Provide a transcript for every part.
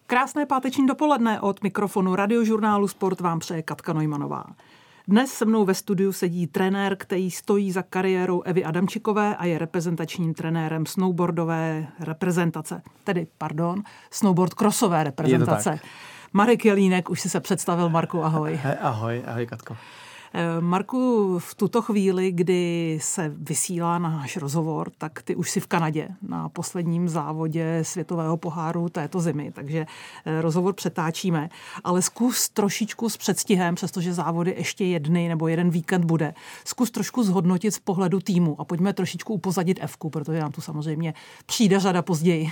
Krásné páteční dopoledne od mikrofonu Radiožurnálu Sport vám přeje Katka Neumannová. Dnes se mnou ve studiu sedí trenér, který stojí za kariérou Evy Adamčikové a je reprezentačním trenérem snowboardové reprezentace. Snowboard crossové reprezentace. Marek Jelínek, už si se představil. Marku, ahoj. Ahoj Katko. Marku, v tuto chvíli, kdy se vysílá náš rozhovor, tak ty už jsi v Kanadě na posledním závodě světového poháru této zimy, takže rozhovor přetáčíme, ale zkus trošičku s předstihem, přestože závody ještě jeden víkend bude, zkus trošku zhodnotit z pohledu týmu a pojďme trošičku upozadit Evku, protože nám tu samozřejmě přijde řada později.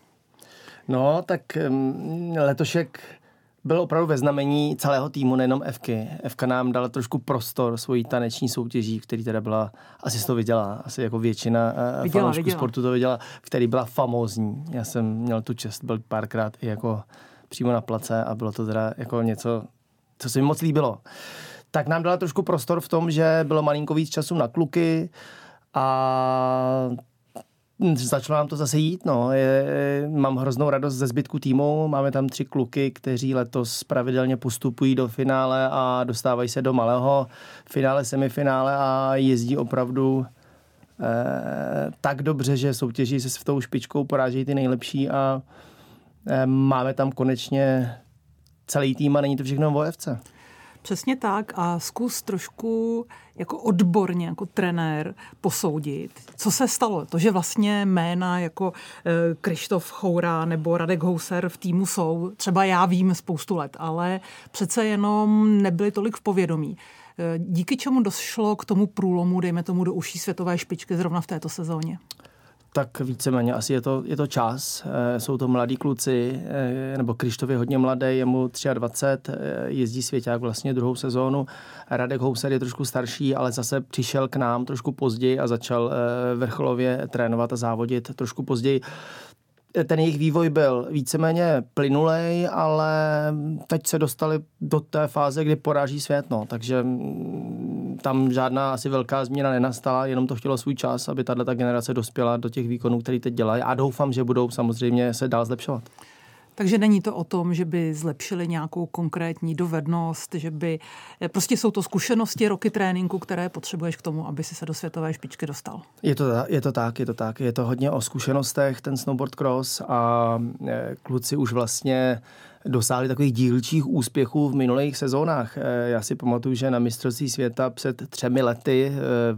No, tak letošek byl opravdu ve znamení celého týmu, nejenom Evky. Evka nám dala trošku prostor svojí taneční soutěží, který teda byla, asi to viděla, asi jako většina fanoušků sportu to viděla, který byla famózní. Já jsem měl tu čest, byl párkrát i jako přímo na place a bylo to teda jako něco, co se mi moc líbilo. Tak nám dala trošku prostor v tom, že bylo malinko víc času na kluky a začalo nám to zase jít, no. Mám hroznou radost ze zbytku týmu, máme tam 3 kluky, kteří letos pravidelně postupují do finále a dostávají se do malého finále, semifinále a jezdí opravdu tak dobře, že soutěží se s tou špičkou, porážejí ty nejlepší a máme tam konečně celý tým a není to všechno o Evce. Přesně tak a zkus trošku jako odborně, jako trenér posoudit, co se stalo. To, že vlastně jména jako Krištof Choura nebo Radek Houser v týmu jsou, třeba já vím spoustu let, ale přece jenom nebyli tolik v povědomí. Díky čemu došlo k tomu průlomu, dejme tomu do užší světové špičky zrovna v této sezóně? Tak víceméně asi je to čas. Jsou to mladí kluci, nebo Krištof je hodně mladý, je mu 23, jezdí svěťák vlastně 2. sezónu. Radek Houser je trošku starší, ale zase přišel k nám trošku později a začal vrcholově trénovat a závodit trošku později. Ten jejich vývoj byl víceméně plynulej, ale teď se dostali do té fáze, kdy poráží svět, no. Takže tam žádná asi velká změna nenastala, jenom to chtělo svůj čas, aby tato generace dospěla do těch výkonů, které teď dělají a doufám, že budou samozřejmě se dál zlepšovat. Takže není to o tom, že by zlepšili nějakou konkrétní dovednost, že by prostě jsou to zkušenosti, roky tréninku, které potřebuješ k tomu, aby si se do světové špičky dostal. Je to tak. Je to hodně o zkušenostech, ten snowboard cross a kluci už vlastně dosáhli takových dílčích úspěchů v minulých sezónách. Já si pamatuju, že na mistrovství světa před 3 lety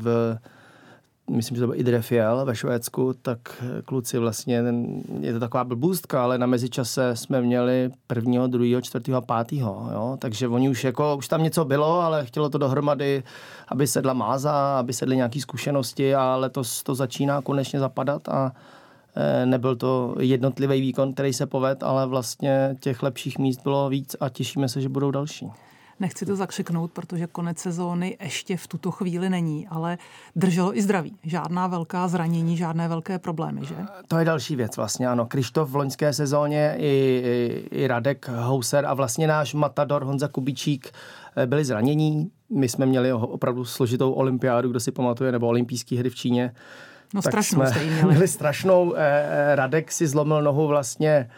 myslím, že to byl Idrefiel ve Švédsku, tak kluci vlastně, je to taková blbůstka, ale na mezičase jsme měli 1., 2., 4. a 5. Jo? Takže oni už tam něco bylo, ale chtělo to dohromady, aby sedla máza, aby sedly nějaké zkušenosti a letos to začíná konečně zapadat a nebyl to jednotlivý výkon, který se povedl, ale vlastně těch lepších míst bylo víc a těšíme se, že budou další. Nechci to zakřiknout, protože konec sezóny ještě v tuto chvíli není, ale drželo i zdraví. Žádná velká zranění, žádné velké problémy, že? To je další věc vlastně, ano. Krištof v loňské sezóně i Radek Houser a vlastně náš matador Honza Kubíčík byli zranění. My jsme měli opravdu složitou olympiádu, kdo si pamatuje, nebo olympijské hry v Číně. No tak strašnou jste jí měli. Byli strašnou. Radek si zlomil nohu vlastně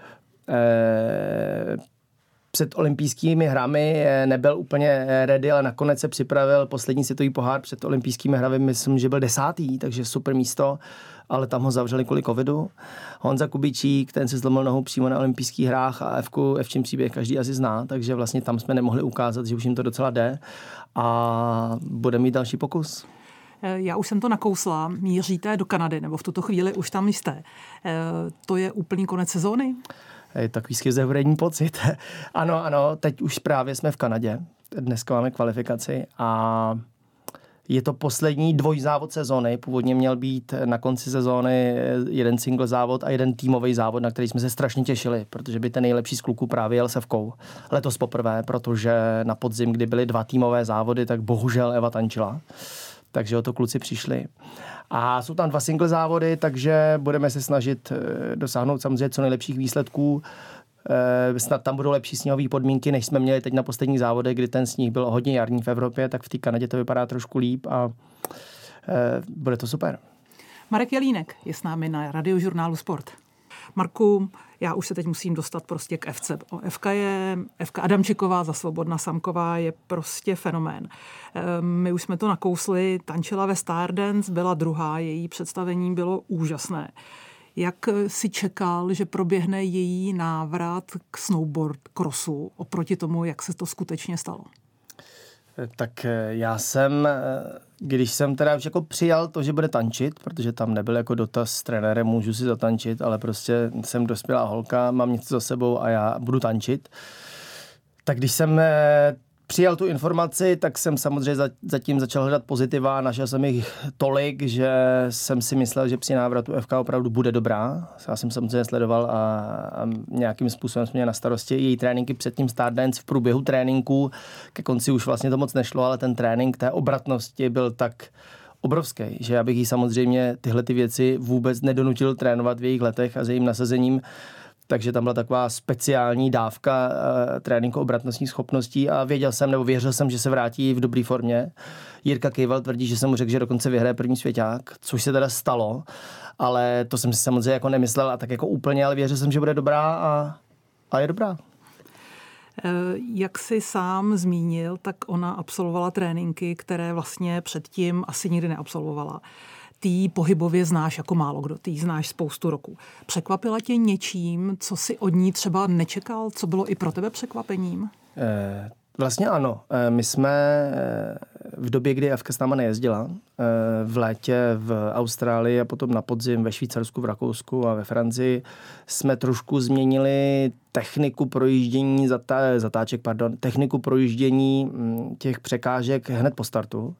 před olympijskými hrami, nebyl úplně ready, ale nakonec se připravil poslední světový pohár před olympijskými hrami, myslím, že byl 10., takže super místo, ale tam ho zavřeli kvůli covidu. Honza Kubíčík, ten se zlomil nohu přímo na olympijských hrách a Evčin příběh každý asi zná, takže vlastně tam jsme nemohli ukázat, že už jim to docela jde a bude mít další pokus. Já už jsem to nakousla, míříte do Kanady, nebo v tuto chvíli už tam jste. To je úplný konec sezóny? Je takový schizofrenní pocit. Ano, teď už právě jsme v Kanadě. Dneska máme kvalifikaci a je to poslední dvojzávod sezóny. Původně měl být na konci sezóny jeden single závod a jeden týmový závod, na který jsme se strašně těšili, protože by ten nejlepší z kluků právě jel s Evkou. Letos poprvé, protože na podzim, kdy byly 2 týmové závody, tak bohužel Eva tančila. Takže o to kluci přišli. A jsou tam 2 single závody, takže budeme se snažit dosáhnout samozřejmě co nejlepších výsledků. Snad tam budou lepší sněhové podmínky, než jsme měli teď na poslední závodech, kdy ten sníh byl hodně jarní v Evropě, tak v té Kanadě to vypadá trošku líp a bude to super. Marek Jelínek je s námi na Radiožurnálu Sport. Marku, já už se teď musím dostat prostě k FC. Evka Adamčiková za Svobodna Samková je prostě fenomén. My už jsme to nakousli, tančila ve Stardance, byla druhá, její představení bylo úžasné. Jak si čekal, že proběhne její návrat k snowboard crossu oproti tomu, jak se to skutečně stalo? Tak já jsem, když jsem teda už jako přijal to, že bude tančit, protože tam nebyl jako dotaz s trenérem, můžu si zatančit, ale prostě jsem dospělá holka, mám něco za sebou a já budu tančit. Tak když jsem přijal tu informaci, tak jsem samozřejmě zatím začal hledat pozitiva a našel jsem jich tolik, že jsem si myslel, že při návratu FK opravdu bude dobrá. Já jsem samozřejmě sledoval a nějakým způsobem jsme měli na starosti její tréninky před tím Stardance v průběhu tréninku. Ke konci už vlastně to moc nešlo, ale ten trénink té obratnosti byl tak obrovský, že já bych jí samozřejmě tyhle ty věci vůbec nedonutil trénovat v jejich letech a s jejím nasazením. Takže tam byla taková speciální dávka tréninku obratnostních schopností a věřil jsem, že se vrátí v dobré formě. Jirka Kejval tvrdí, že jsem mu řekl, že dokonce vyhraje první svěťák, což se teda stalo, ale to jsem si samozřejmě jako nemyslel a tak jako úplně, ale věřil jsem, že bude dobrá a je dobrá. Jak jsi sám zmínil, tak ona absolvovala tréninky, které vlastně předtím asi nikdy neabsolvovala. Ty pohybově znáš jako málo kdo, ty znáš spoustu roku. Překvapila tě něčím, co si od ní třeba nečekal, co bylo i pro tebe překvapením? Vlastně ano. My jsme v době, kdy Evka s náma nejezdila, v létě v Austrálii a potom na podzim ve Švýcarsku, v Rakousku a ve Francii, jsme trošku změnili techniku projíždění techniku projíždění těch překážek hned po startu.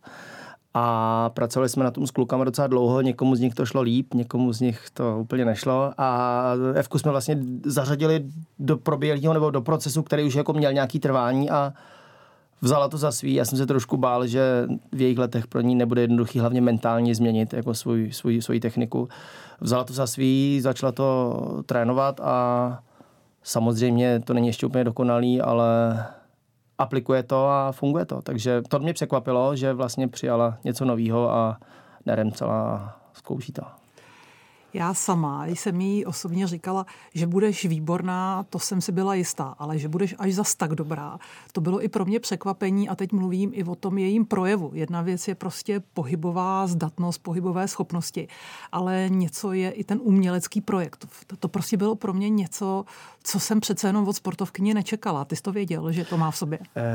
A pracovali jsme na tom s klukama docela dlouho, někomu z nich to šlo líp, někomu z nich to úplně nešlo a Evku jsme vlastně zařadili do proběhlého nebo do procesu, který už jako měl nějaký trvání a vzala to za svý. Já jsem se trošku bál, že v jejich letech pro ní nebude jednoduchý hlavně mentálně změnit jako svoji techniku. Vzala to za svý, začala to trénovat a samozřejmě to není ještě úplně dokonalý, ale aplikuje to a funguje to. Takže to mě překvapilo, že vlastně přijala něco nového a neremcela a zkouší to. Já sama jsem jí osobně říkala, že budeš výborná, to jsem si byla jistá, ale že budeš až zas tak dobrá. To bylo i pro mě překvapení a teď mluvím i o tom jejím projevu. Jedna věc je prostě pohybová zdatnost, pohybové schopnosti, ale něco je i ten umělecký projekt. To prostě bylo pro mě něco, co jsem přece jenom od sportovkyně nečekala. Ty jsi to věděl, že to má v sobě?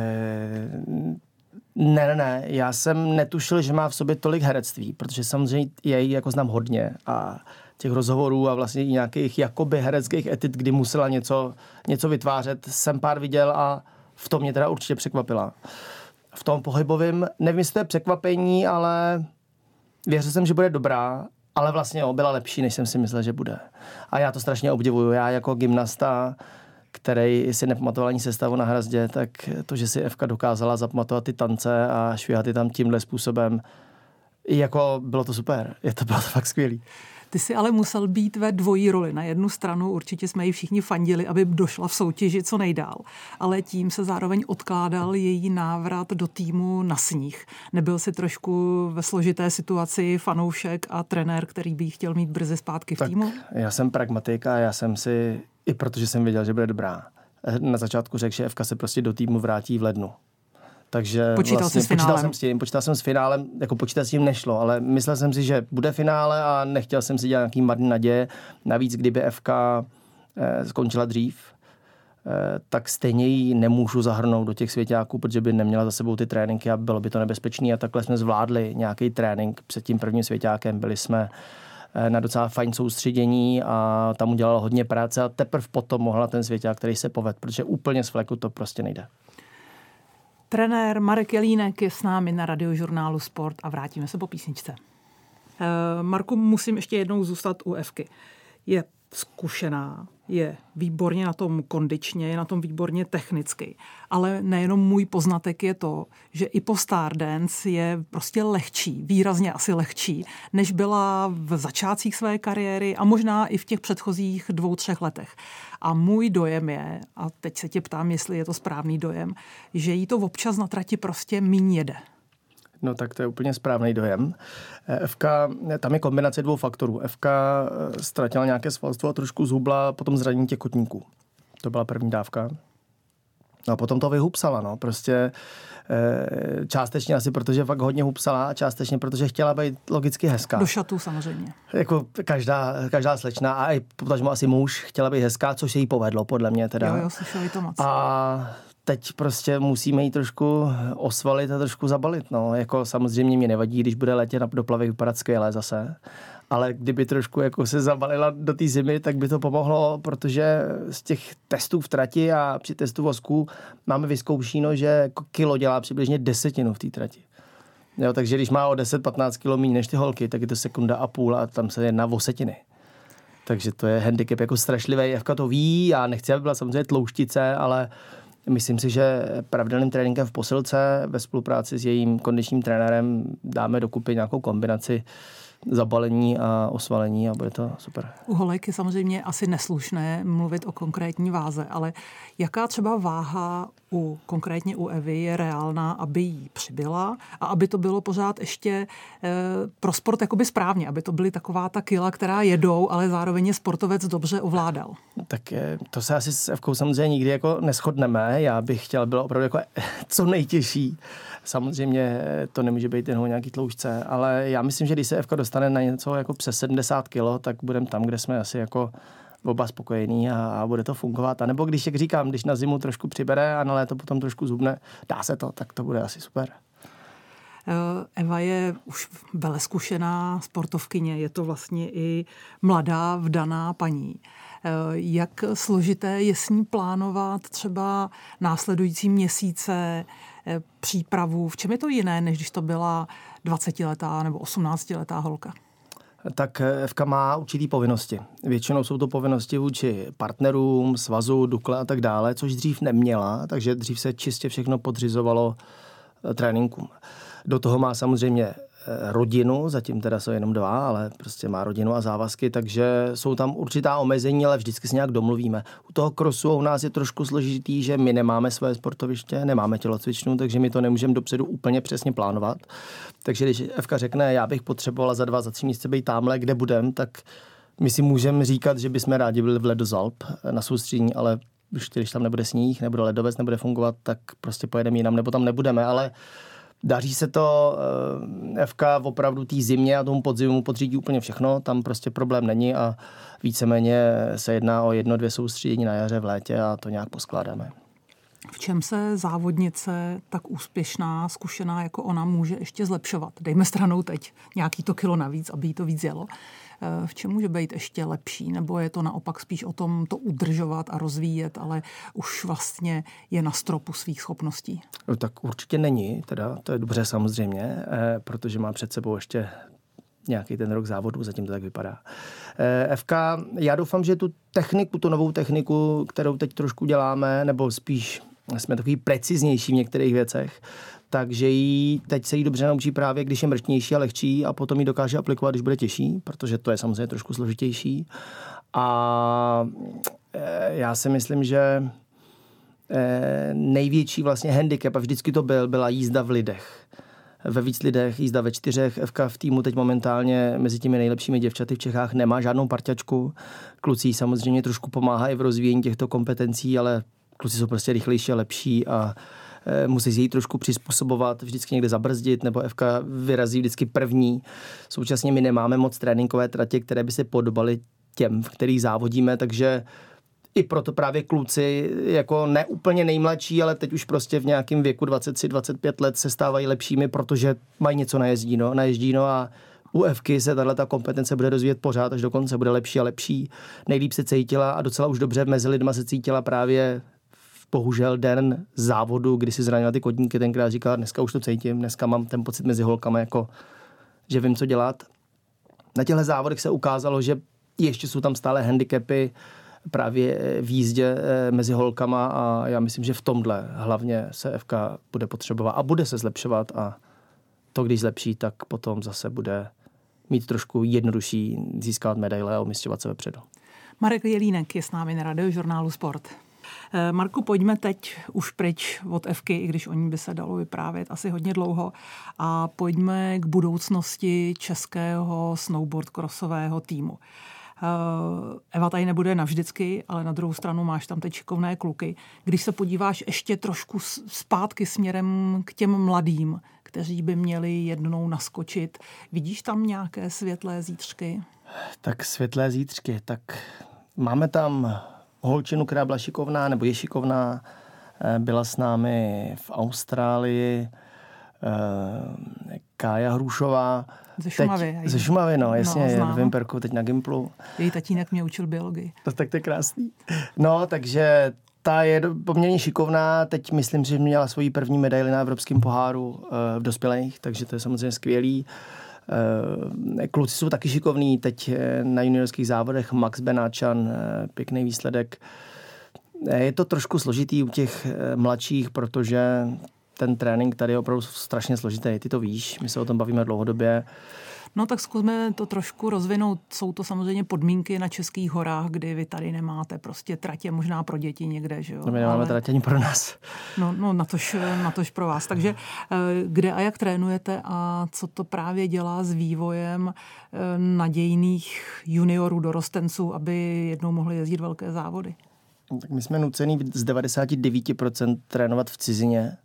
Ne. Já jsem netušil, že má v sobě tolik herectví, protože samozřejmě jej jako znám hodně a těch rozhovorů a vlastně i nějakých jakoby hereckých etit, kdy musela něco vytvářet, jsem pár viděl a v tom mě teda určitě překvapila. V tom pohybovém, nevím, jestli to je překvapení, ale věřil jsem, že bude dobrá, ale vlastně byla lepší, než jsem si myslel, že bude. A já to strašně obdivuju. Já jako gymnasta, který si nepamatoval ani sestavu na hrazdě, tak to, že si Evka dokázala zapamatovat ty tance a švihat je tam tímhle způsobem, jako bylo to super. Bylo to fakt skvělý. Ty jsi ale musel být ve dvojí roli. Na jednu stranu určitě jsme ji všichni fandili, aby došla v soutěži co nejdál, ale tím se zároveň odkládal její návrat do týmu na sníh. Nebyl si trošku ve složité situaci fanoušek a trenér, který by ji chtěl mít brzy zpátky v týmu? Já jsem pragmatik a já jsem si, i protože jsem věděl, že bude dobrá, na začátku řekl, že Evka se prostě do týmu vrátí v lednu. Takže počítal jsem s finálem, jako počítat s tím nešlo, ale myslel jsem si, že bude finále a nechtěl jsem si dělat nějaký marný naděje. Navíc, kdyby FK skončila dřív, tak stejně ji nemůžu zahrnout do těch svěťáků, protože by neměla za sebou ty tréninky a bylo by to nebezpečné. A takhle jsme zvládli nějaký trénink před tím prvním svěťákem. Byli jsme na docela fajn soustředění a tam udělala hodně práce a teprve potom mohla ten svěťák, který se povedl, protože úplně z fleku to prostě nejde. Trenér Marek Jelínek je s námi na Radiožurnálu Sport a vrátíme se po písničce. Marku, musím ještě jednou zůstat u Evky. Je zkušená, je výborně na tom kondičně, je na tom výborně technicky. Ale nejenom můj poznatek je to, že i po Stardance je prostě lehčí, výrazně asi lehčí, než byla v začátcích své kariéry a možná i v těch předchozích 2-3 letech. A můj dojem je, a teď se tě ptám, jestli je to správný dojem, že jí to občas na trati prostě míň jede. No tak to je úplně správný dojem. FK, tam je kombinace 2 faktorů. FK ztratila nějaké svalstvo a trošku zhubla potom zranění těch kotníků. To byla první dávka. No a potom to vyhupsala, no. Prostě částečně asi, protože fakt hodně hupsala a částečně, protože chtěla být logicky hezká. Do šatů samozřejmě. Jako každá slečna a i potažmo asi muž chtěla být hezká, což se jí povedlo, podle mě teda. Jo, slyšeli to moc. A teď prostě musíme jí trošku osvalit a trošku zabalit, no. Jako samozřejmě mě nevadí, když bude letět do plavek vypadat skvěle zase. Ale kdyby trošku jako se zabalila do té zimy, tak by to pomohlo, protože z těch testů v trati a při testu vosku máme vyzkoušeno, že kilo dělá přibližně 10 v té trati. Jo, takže když má o 10-15 kilo méně než ty holky, tak je to 1,5 sekundy a tam se jedná o setiny. Takže to je handicap jako strašlivý. Evka to ví, já nechci, aby byla samozřejmě tlouštice, ale myslím si, že pravidelným tréninkem v posilce ve spolupráci s jejím kondičním trenérem dáme dokupy nějakou kombinaci zabalení a osvalení a bude to super. U holek je samozřejmě asi neslušné mluvit o konkrétní váze, ale jaká třeba váha konkrétně u Evy je reálná, aby jí přibyla a aby to bylo pořád ještě pro sport jakoby správně, aby to byly taková ta kila, která jedou, ale zároveň je sportovec dobře ovládal. Tak to se asi s Evkou samozřejmě nikdy jako neshodneme. Já bych chtěl, bylo opravdu jako co nejtěžší. Samozřejmě to nemůže být jen o nějaký tloušťce, ale já myslím, že když se Evka dostane na něco jako přes 70 kilo, tak budeme tam, kde jsme asi jako oba spokojení a bude to fungovat. A nebo když, jak říkám, když na zimu trošku přibere a na léto potom trošku zhubne, dá se to, tak to bude asi super. Eva je už veleskušená sportovkyně, je to vlastně i mladá, vdaná paní. Jak složité je s ní plánovat třeba následující měsíce, přípravu? V čem je to jiné, než když to byla 20letá nebo 18letá holka? Tak Evka má určitý povinnosti. Většinou jsou to povinnosti vůči partnerům, svazu, Dukle a tak dále, což dřív neměla, takže dřív se čistě všechno podřizovalo tréninkům. Do toho má samozřejmě rodinu, zatím teda jsou jenom 2, ale prostě má rodinu a závazky, takže jsou tam určitá omezení, ale vždycky se nějak domluvíme. U toho crossu u nás je trošku složitý, že my nemáme své sportoviště, nemáme tělocvičnu, takže my to nemůžeme dopředu úplně přesně plánovat. Takže když Evka řekne, já bych potřebovala za 2, za 3 měsíce být tamhle, kde budem, tak my si můžeme říkat, že bychom rádi byli v Ledo Zalp na soustředění, ale když tam nebude sníh, nebude ledovec, nebude fungovat, tak prostě pojedeme jinam, nebo tam nebudeme, ale daří se to, FK opravdu té zimě a tomu podzimu podřídí úplně všechno, tam prostě problém není a víceméně se jedná o 1-2 soustředění na jaře v létě a to nějak poskládáme. V čem se závodnice tak úspěšná, zkušená jako ona může ještě zlepšovat? Dejme stranou teď nějaký to kilo navíc, aby jí to víc jelo. V čem může být ještě lepší? Nebo je to naopak spíš o tom to udržovat a rozvíjet, ale už vlastně je na stropu svých schopností? Tak určitě není, teda to je dobře samozřejmě, protože má před sebou ještě nějaký ten rok závodu, zatím to tak vypadá. FK, já doufám, že tu novou techniku, kterou teď trošku děláme, nebo spíš jsme takový preciznější v některých věcech, takže teď se jí dobře naučí právě, když je mrštnější a lehčí a potom ji dokáže aplikovat, když bude těžší, protože to je samozřejmě trošku složitější. A já si myslím, že největší vlastně handicap, a vždycky to byla jízda v lidech. Ve víc lidech, jízda ve 4. Evka v týmu teď momentálně mezi těmi nejlepšími děvčaty v Čechách nemá žádnou parťačku. Kluci samozřejmě trošku pomáhají v rozvíjení těchto kompetencí, ale kluci jsou prostě rychlejší a lepší a musí se jí trošku přizpůsobovat, vždycky někde zabrzdit, nebo Evka vyrazí vždycky první. Současně my nemáme moc tréninkové tratě, které by se podobaly těm, v kterých závodíme, takže i proto právě kluci, jako ne úplně nejmladší, ale teď už prostě v nějakém věku 23-25 let se stávají lepšími, protože mají něco naježdíno a u Evky se tato kompetence bude rozvíjet pořád, až do konce bude lepší a lepší. Nejlíp se cítila a docela už dobře mezi lidma se cítila právě bohužel den závodu, kdy si zranila ty kotníky, tenkrát říkala, dneska už to cítím, dneska mám ten pocit mezi holkama, jako, že vím, co dělat. Na těchto závodech se ukázalo, že ještě jsou tam stále handicapy právě v jízdě mezi holkama a já myslím, že v tomhle hlavně se FK bude potřebovat a bude se zlepšovat a to, když zlepší, tak potom zase bude mít trošku jednodušší získat medaile a umisťovat se vepředu. Marek Jelínek je s námi na Radiožurnálu Sport. Marku, pojďme teď už pryč od Evky, i když o ní by se dalo vyprávět asi hodně dlouho, a pojďme k budoucnosti českého snowboard crossového týmu. Eva tady nebude navždycky, ale na druhou stranu máš tam ty šikovné kluky. Když se podíváš ještě trošku zpátky směrem k těm mladým, kteří by měli jednou naskočit, vidíš tam nějaké světlé zítřky? Tak světlé zítřky, tak máme tam holčinu, která byla šikovná, nebo je šikovná, byla s námi v Austrálii, Kája Hrušová. Ze Šumavy. Ze Šumavy, no, jasně, no, v Vimperku, teď na Gimplu. Její tatínek mě učil biologii. Tak to je krásný. No, takže ta je poměrně šikovná, teď myslím si, že měla svoji první medaili na Evropském poháru v dospělých, takže to je samozřejmě skvělý. Kluci jsou taky šikovní, teď na juniorských závodech Max Benáčan, pěkný výsledek. Je to trošku složitý u těch mladších, protože ten trénink tady je opravdu strašně složitý, ty to víš, my se o tom bavíme dlouhodobě. No tak zkusme to trošku rozvinout. Jsou to samozřejmě podmínky na Českých horách, kdy vy tady nemáte prostě tratě možná pro děti někde, že jo? No my nemáme tratě ani pro nás. No natož pro vás. Takže kde a jak trénujete a co to právě dělá s vývojem nadějných juniorů, dorostenců, aby jednou mohli jezdit velké závody? Tak my jsme nuceni z 99% trénovat v cizině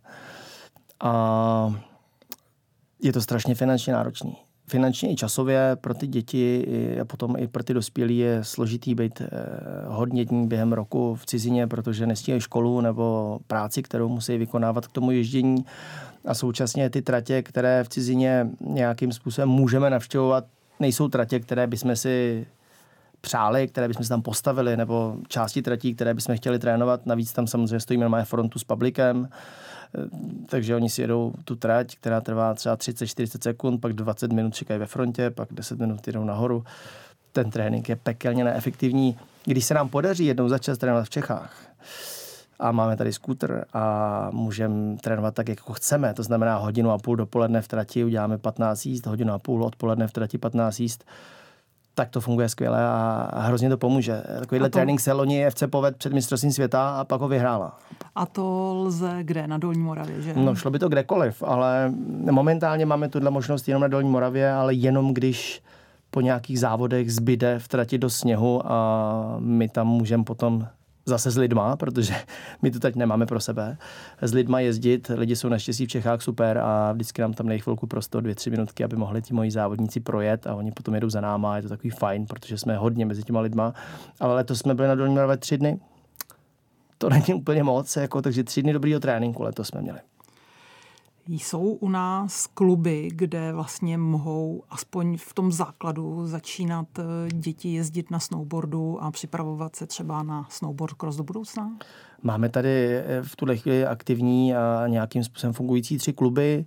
a je to strašně finančně náročný. Finančně i časově pro ty děti a potom i pro ty dospělí je složitý být hodně dní během roku v cizině, protože nestíhají školu nebo práci, kterou musí vykonávat k tomu ježdění. A současně ty tratě, které v cizině nějakým způsobem můžeme navštěvovat, nejsou tratě, které bychom si přáli, které bychom si tam postavili, nebo části tratí, které bychom chtěli trénovat. Navíc tam samozřejmě stojíme na frontu s publikem, takže oni si jedou tu trať, která trvá třeba 30-40 sekund, pak 20 minut čekají ve frontě, pak 10 minut jedou nahoru. Ten trénink je pekelně neefektivní. Když se nám podaří jednou za čas trénovat v Čechách a máme tady skútr a můžeme trénovat tak, jako chceme, to znamená 1,5 hodiny dopoledne v trati uděláme 15 jízd, 1,5 hodiny odpoledne v trati 15 jízd, tak to funguje skvěle a hrozně to pomůže. Takovýhle trénink se loni FC povedl před mistrovstvím světa a pak ho vyhrála. A to lze kde? Na Dolní Moravě, že? No, šlo by to kdekoliv, ale momentálně máme tuhle možnost jenom na Dolní Moravě, ale jenom když po nějakých závodech zbyde v trati do sněhu a my tam můžeme potom zase s lidma, protože my to teď nemáme pro sebe, s lidma jezdit. Lidi jsou naštěstí v Čechách super a vždycky nám tam dají chvilku prostor, 2-3 minutky, aby mohli ti moji závodníci projet a oni potom jedou za náma. Je to takový fajn, protože jsme hodně mezi těma lidma. Ale letos jsme byli na Dolní Moravě 3 dny. To není úplně moc, takže 3 dny dobrýho tréninku letos jsme měli. Jsou u nás kluby, kde vlastně mohou aspoň v tom základu začínat děti jezdit na snowboardu a připravovat se třeba na snowboard cross do budoucna? Máme tady v tuhle chvíli aktivní a nějakým způsobem fungující 3 kluby.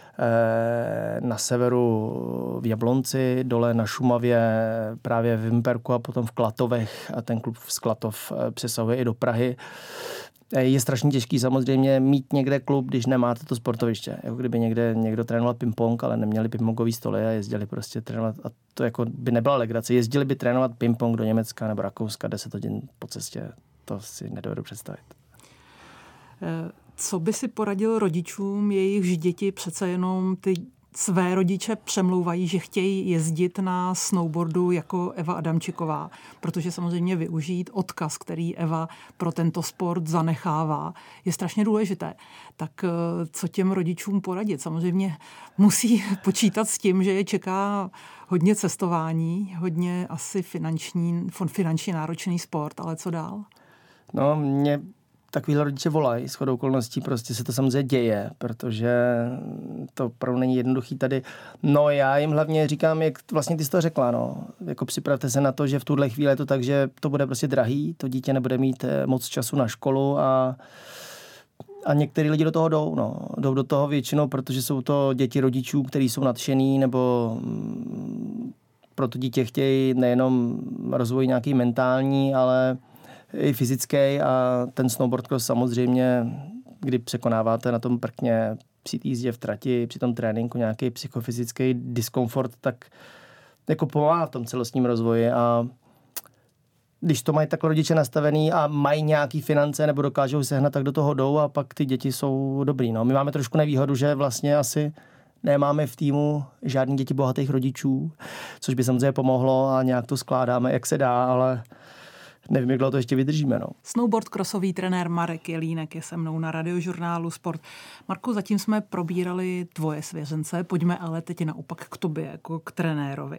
Na severu v Jablonci, dole na Šumavě, právě v Vimperku a potom v Klatovech a ten klub z Klatov přesahuje i do Prahy. Je strašně těžký samozřejmě mít někde klub, když nemáte to sportoviště. Jako kdyby někdo trénoval ping-pong, ale neměli ping-pongový stoly a jezdili prostě trénovat. A to jako by nebyla legrace. Jezdili by trénovat ping-pong do Německa nebo Rakouska 10 hodin po cestě. To si nedovedu představit. Co by si poradil rodičům, jejichž děti přece jenom ty své rodiče přemlouvají, že chtějí jezdit na snowboardu jako Eva Adamčiková, protože samozřejmě využít odkaz, který Eva pro tento sport zanechává, je strašně důležité. Tak co těm rodičům poradit? Samozřejmě musí počítat s tím, že je čeká hodně cestování, hodně asi finančně náročný sport, ale co dál? No, mě takovýhle rodiče volají, shodou okolností prostě se to samozřejmě děje, protože to opravdu není jednoduchý tady. No já jim hlavně říkám, jak vlastně ty jsi to řekla, no. Jako připravte se na to, že v tuhle chvíli je to tak, že to bude prostě drahý, to dítě nebude mít moc času na školu a některý lidi do toho jdou, no. Jdou do toho většinou, protože jsou to děti rodičů, kteří jsou nadšený, nebo pro to dítě chtějí nejenom rozvoj nějaký mentální, ale i fyzický a ten snowboard cross samozřejmě, kdy překonáváte na tom prkně při jízdě v trati, při tom tréninku nějaký psychofyzický diskomfort, tak jako pomáhá v tom celostním rozvoji a když to mají takhle rodiče nastavený a mají nějaký finance nebo dokážou sehnat, tak do toho jdou a pak ty děti jsou dobrý. No. My máme trošku nevýhodu, že vlastně asi nemáme v týmu žádný děti bohatých rodičů, což by samozřejmě pomohlo a nějak to skládáme, jak se dá, ale nevím, jak dlouho to ještě vydržíme. No. Snowboard crossový trenér Marek Jelínek je se mnou na Radiožurnálu Sport. Marku, zatím jsme probírali tvoje svěřence, pojďme ale teď naopak k tobě, jako k trenérovi.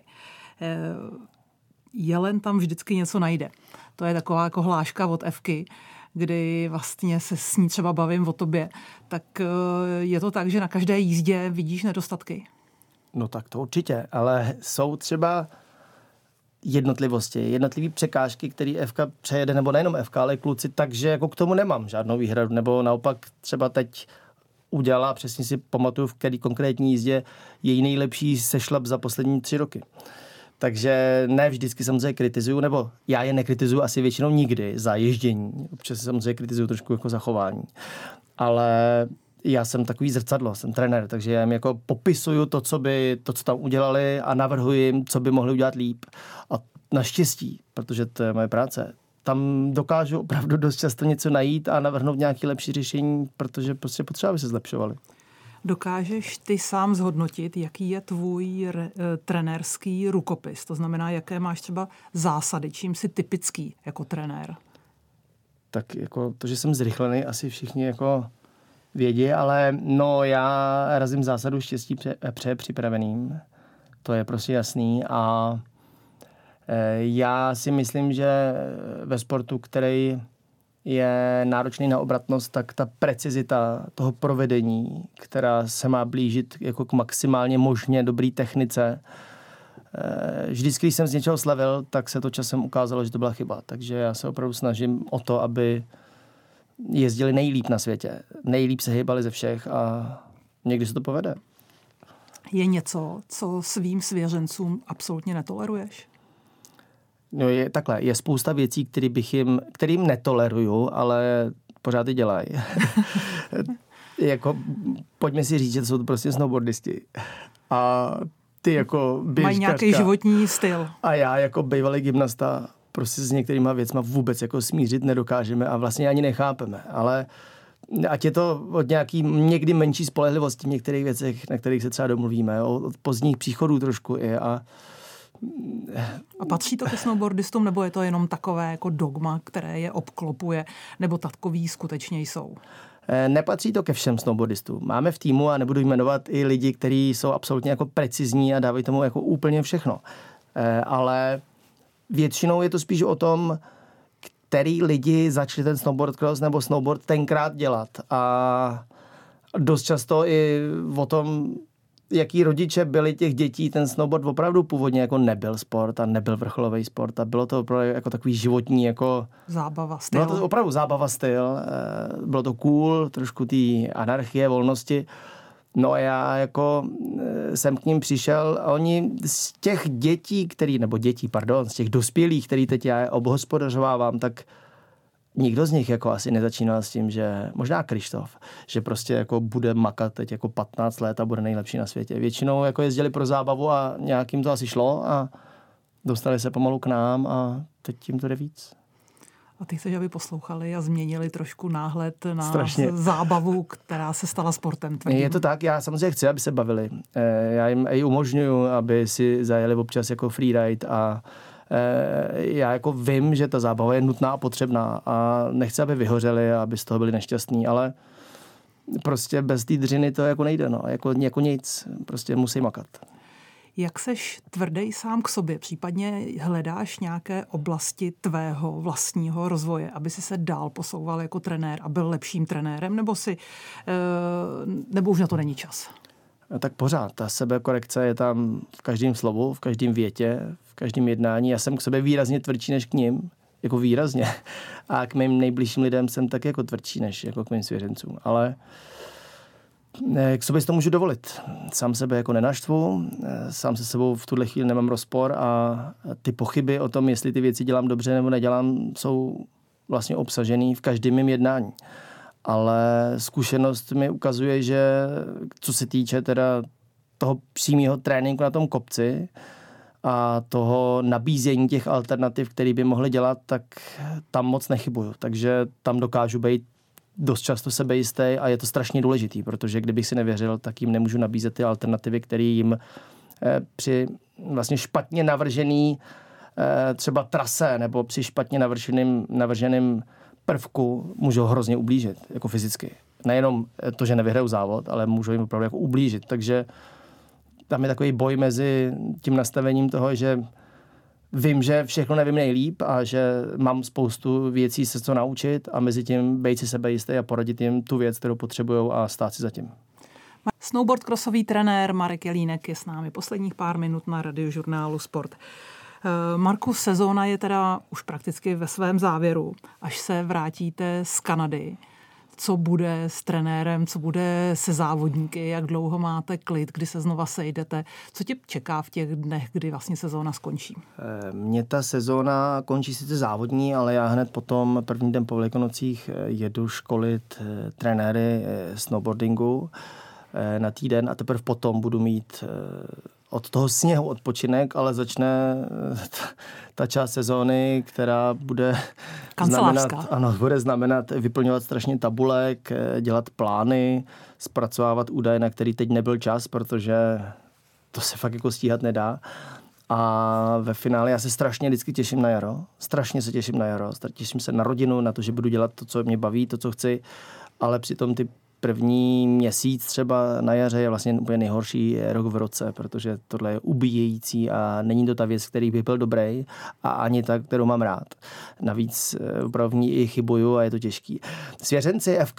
Jelen tam vždycky něco najde. To je taková jako hláška od Evky, kdy vlastně se s ní třeba bavím o tobě. Tak je to tak, že na každé jízdě vidíš nedostatky? No tak to určitě, ale jsou třeba jednotlivé překážky, které Evka přejede, nebo nejenom Evka, ale i kluci, takže jako k tomu nemám žádnou výhradu, nebo naopak třeba teď udělala, přesně si pamatuju, v který konkrétní jízdě její nejlepší sešlap za poslední 3 roky. Takže ne vždycky samozřejmě kritizuju, nebo já je nekritizuju asi většinou nikdy za ježdění. Občas samozřejmě kritizuju trošku jako zachování. Ale já jsem takový zrcadlo, jsem trenér, takže já jim jako popisuju to, co tam udělali a navrhuji jim, co by mohli udělat líp. A naštěstí, protože to je moje práce, tam dokážu opravdu dost často něco najít a navrhnout nějaké lepší řešení, protože prostě potřeba, aby se zlepšovali. Dokážeš ty sám zhodnotit, jaký je tvůj trenérský rukopis? To znamená, jaké máš třeba zásady, čím jsi typický jako trenér? Tak jako to, že jsem zrychlený, asi všichni jako vědí, ale no já razím zásadu štěstí připraveným. To je prostě jasný a já si myslím, že ve sportu, který je náročný na obratnost, tak ta precizita toho provedení, která se má blížit jako k maximálně možně dobrý technice. Vždycky, když jsem z něčeho slavil, tak se to časem ukázalo, že to byla chyba. Takže já se opravdu snažím o to, aby jezdili nejlíp na světě. Nejlíp se hýbali ze všech a někdy se to povede. Je něco, co svým svěřencům absolutně netoleruješ? No je spousta věcí, kterým netoleruju, ale pořád je dělají. Jako, pojďme si říct, že to jsou to prostě snowboardisti. A ty jako běžkařka. Mají nějaký životní styl. A já jako bývalý gymnasta prostě s některýma věcma vůbec jako smířit nedokážeme a vlastně ani nechápeme. Ale ať je to od nějaký někdy menší spolehlivosti v některých věcech, na kterých se třeba domluvíme, od pozdních příchodů trošku i a patří to ke snowboardistům, nebo je to jenom takové jako dogma, které je obklopuje, nebo takový skutečně jsou? Nepatří to ke všem snowboardistům. Máme v týmu, a nebudu jmenovat, i lidi, kteří jsou absolutně jako precizní a dávají tomu jako úplně všechno. Ale většinou je to spíš o tom, který lidi začali ten snowboard cross nebo snowboard tenkrát dělat. A dost často i o tom, jaký rodiče byli těch dětí, ten snowboard opravdu původně jako nebyl sport a nebyl vrcholový sport a bylo to opravdu jako takový životní jako zábava, styl. Bylo to opravdu zábava, styl. Bylo to cool, trošku té anarchie, volnosti. No a já jako jsem k ním přišel a oni z těch z těch dospělých, který teď já obhospodařovávám, tak nikdo z nich jako asi nezačínal s tím, že možná Krištof, že prostě jako bude makat teď jako 15 let a bude nejlepší na světě. Většinou jako jezdili pro zábavu a nějakým to asi šlo a dostali se pomalu k nám a teď tím to jde víc. A ty chceš, aby poslouchali a změnili trošku náhled na zábavu, která se stala sportem. Tvrdím. Je to tak, já samozřejmě chci, aby se bavili. Já jim i umožňuju, aby si zajeli občas jako freeride a já jako vím, že ta zábava je nutná a potřebná a nechci, aby vyhořeli a aby z toho byli nešťastní, ale prostě bez té dřiny to jako nejde, no. Jako nic, prostě musí makat. Jak seš tvrdý sám k sobě, případně hledáš nějaké oblasti tvého vlastního rozvoje, aby si se dál posouval jako trenér a byl lepším trenérem, nebo už na to není čas? No, tak pořád. Ta sebekorekce je tam v každém slovu, v každém větě, v každém jednání. Já jsem k sobě výrazně tvrdší než k nim, jako výrazně. A k mým nejbližším lidem jsem tak jako tvrdší než jako k mým svěřencům. Ale k sobě si to můžu dovolit. Sám sebe jako nenaštvu, sám se sebou v tuhle chvíli nemám rozpor a ty pochyby o tom, jestli ty věci dělám dobře nebo nedělám, jsou vlastně obsažený v každém mým jednání. Ale zkušenost mi ukazuje, že co se týče teda toho přímého tréninku na tom kopci a toho nabízení těch alternativ, který by mohli dělat, tak tam moc nechybuju. Takže tam dokážu být dost často sebejistý a je to strašně důležitý, protože kdybych si nevěřil, tak jim nemůžu nabízet ty alternativy, které jim při vlastně špatně navržený třeba trase nebo při špatně navrženým prvku můžou hrozně ublížit, jako fyzicky. Nejenom to, že nevyhrajou závod, ale můžou jim opravdu jako ublížit. Takže tam je takový boj mezi tím nastavením toho, že vím, že všechno nevím nejlíp a že mám spoustu věcí se co naučit a mezi tím být si sebejistý a poradit jim tu věc, kterou potřebujou a stát si za tím. Snowboard crossový trenér Marek Jelínek je s námi posledních pár minut na Radiožurnálu Sport. Marku, sezóna je teda už prakticky ve svém závěru. Až se vrátíte z Kanady, co bude s trenérem, co bude se závodníky, jak dlouho máte klid, kdy se znova sejdete, co tě čeká v těch dnech, kdy vlastně sezóna skončí? Mně ta sezóna končí sice závodní, ale já hned potom první den po Velikonocích jedu školit trenéry snowboardingu na týden a teprve potom budu mít od toho sněhu odpočinek, ale začne ta část sezóny, která bude znamenat vyplňovat strašně tabulek, dělat plány, zpracovávat údaje, na který teď nebyl čas, protože to se fakt jako stíhat nedá. A ve finále já se strašně vždycky těším na jaro. Strašně se těším na jaro. Těším se na rodinu, na to, že budu dělat to, co mě baví, to, co chci, ale přitom ty první měsíc třeba na jaře je vlastně úplně nejhorší rok v roce, protože tohle je ubíjející a není to ta věc, který by byl dobrý a ani ta, kterou mám rád. Navíc opravdu i chybuju a je to těžký. Svěřenci FK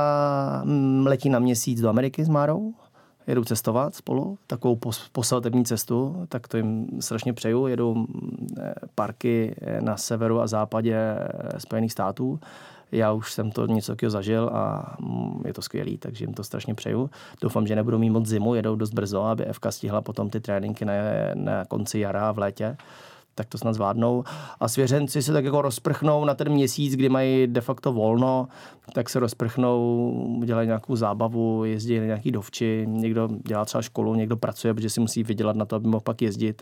letí na měsíc do Ameriky s Márou, jedou cestovat spolu, takovou posvatební cestu, tak to jim strašně přeju. Jedou parky na severu a západě Spojených států. Já už jsem to něco takového zažil a je to skvělý, takže jim to strašně přeju. Doufám, že nebudou mít moc zimu, jedou dost brzo, aby FK stihla potom ty tréninky na konci jara a v létě. Tak to snad zvládnou. A svěřenci se tak jako rozprchnou na ten měsíc, kdy mají de facto volno, tak se rozprchnou, dělají nějakou zábavu, jezdí na nějaký dovči, někdo dělá třeba školu, někdo pracuje, protože si musí vydělat na to, aby mohl pak jezdit.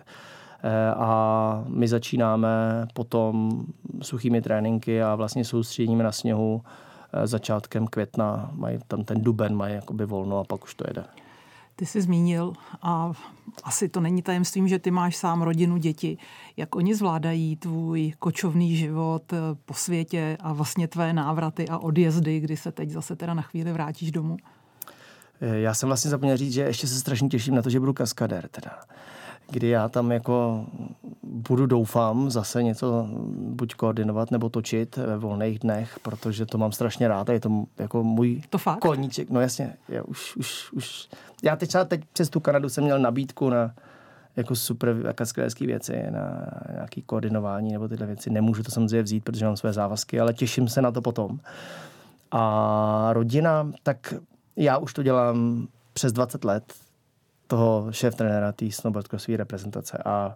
A my začínáme potom suchými tréninky a vlastně soustředíme na sněhu začátkem května, mají tam ten duben, mají jakoby volno a pak už to jede. Ty jsi zmínil, a asi to není tajemstvím, že ty máš sám rodinu, děti. Jak oni zvládají tvůj kočovný život po světě a vlastně tvé návraty a odjezdy, kdy se teď zase teda na chvíli vrátíš domů? Já jsem vlastně zapomněl říct, že ještě se strašně těším na to, že budu kaskadér teda. Kdy já tam jako budu, doufám, zase něco buď koordinovat nebo točit ve volných dnech, protože to mám strašně rád a je to jako můj koníček. No jasně, já už. Já teď přes tu Kanadu jsem měl nabídku na jako super kaskadérské věci, na nějaké koordinování nebo tyhle věci. Nemůžu to samozřejmě vzít, protože mám své závazky, ale těším se na to potom. A rodina, tak já už to dělám přes 20 let, toho šéf-trenéra té snowboardcrossové reprezentace a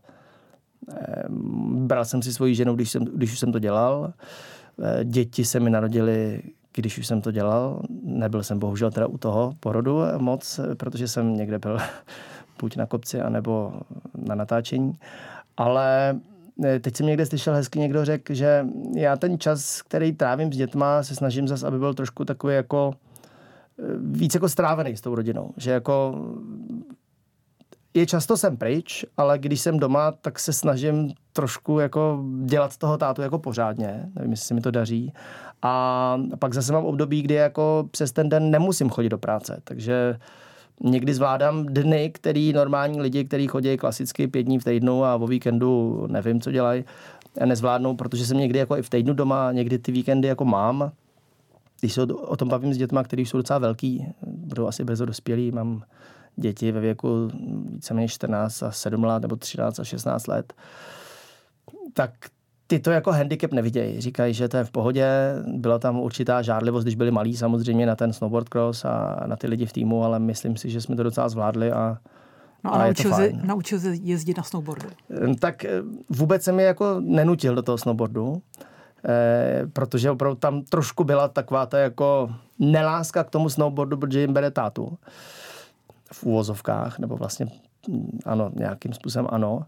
bral jsem si svoji ženu, když už jsem to dělal. Děti se mi narodily, když už jsem to dělal. Nebyl jsem bohužel teda u toho porodu moc, protože jsem někde byl buď na kopci, anebo na natáčení. Ale teď jsem někde slyšel hezky, někdo řekl, že já ten čas, který trávím s dětma, se snažím zase, aby byl trošku takový jako víc jako strávený s tou rodinou. Že jako je často jsem pryč, ale když jsem doma, tak se snažím trošku jako dělat z toho tátu jako pořádně. Nevím, jestli se mi to daří. A pak zase mám období, kdy jako přes ten den nemusím chodit do práce. Takže někdy zvládám dny, který normální lidi, kteří chodí klasicky 5 dní v týdnu a o víkendu nevím, co dělají, nezvládnou, protože jsem někdy jako i v týdnu doma, někdy ty víkendy jako mám. Když se o tom bavím s dětma, kteří jsou docela velký, budou asi brzo dospělí, mám děti ve věku víceméně 14 a 7 let nebo 13 a 16 let, tak ty to jako handicap nevidějí. Říkají, že to je v pohodě. Byla tam určitá žárlivost, když byli malí samozřejmě na ten snowboard cross a na ty lidi v týmu, ale myslím si, že jsme to docela zvládli a naučil se jezdit na snowboardu? Tak vůbec se mi jako nenutil do toho snowboardu, protože opravdu tam trošku byla taková ta jako neláska k tomu snowboardu, protože jim bere tátu v úvozovkách, nebo vlastně ano, nějakým způsobem ano.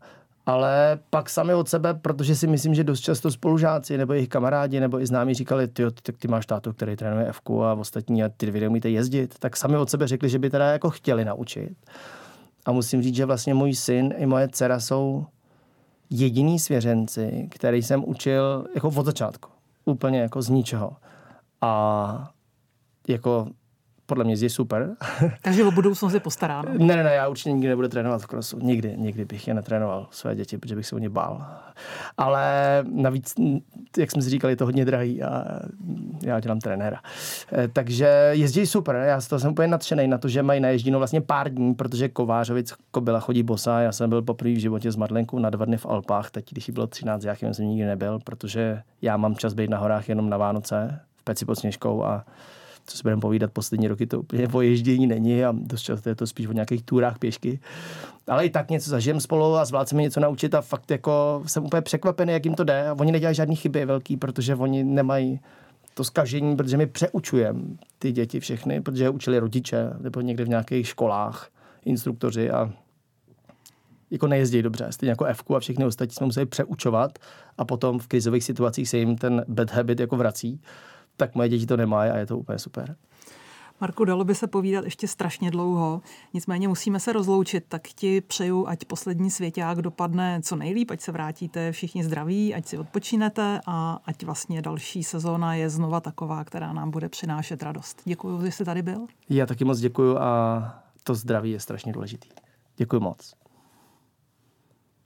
Ale pak sami od sebe, protože si myslím, že dost často spolužáci nebo jejich kamarádi nebo i známí říkali, ty máš tátu, který trénuje Fku a ostatní a ty dvě umíte jezdit, tak sami od sebe řekli, že by teda jako chtěli naučit. A musím říct, že vlastně můj syn i moje dcera jsou jediný svěřenci, který jsem učil jako od začátku. Úplně jako z ničeho. A jako podle mě je super. Takže o budoucnost je postaráno. Ne, já určitě nikdy nebudu trénovat v crossu. Nikdy bych je netrénoval své děti, protože bych se o ně bál. Ale navíc, jak jsme si říkali, je to hodně drahý a já dělám trenéra. Takže jezdí super. Já z toho jsem úplně nadšenej na to, že mají naježděno vlastně pár dní, protože Kovářovic kobyla chodí bosá. Já jsem byl poprvé v životě s Madlenkou na 2 dny v Alpách. Teď, když jí bylo 13, já jsem nikdy nebyl, protože já mám čas být na horách jenom na Vánoce v Peci pod Sněžkou a co si budeme povídat, poslední roky to úplně o ježdění není a dost často je to spíš o nějakých túrách pěšky. Ale i tak něco zažijem spolu a zvládl se mi něco naučit a fakt jako jsem úplně překvapený, jak jim to jde. A oni nedělají žádný chyby velký, protože oni nemají to zkažení, protože my přeučujeme ty děti všechny, protože je učili rodiče nebo někde v nějakých školách, instruktoři a jako nejezdí dobře. Stejně jako Fku a všechny ostatní jsme museli přeučovat a potom v krizových situacích se jim ten bad habit jako vrací. Tak moje děti to nemají a je to úplně super. Marku, dalo by se povídat ještě strašně dlouho, nicméně musíme se rozloučit, tak ti přeju, ať poslední svěťák dopadne co nejlíp, ať se vrátíte všichni zdraví, ať si odpočinete a ať vlastně další sezóna je znova taková, která nám bude přinášet radost. Děkuji, že jsi tady byl. Já taky moc děkuju a to zdraví je strašně důležitý. Děkuji moc.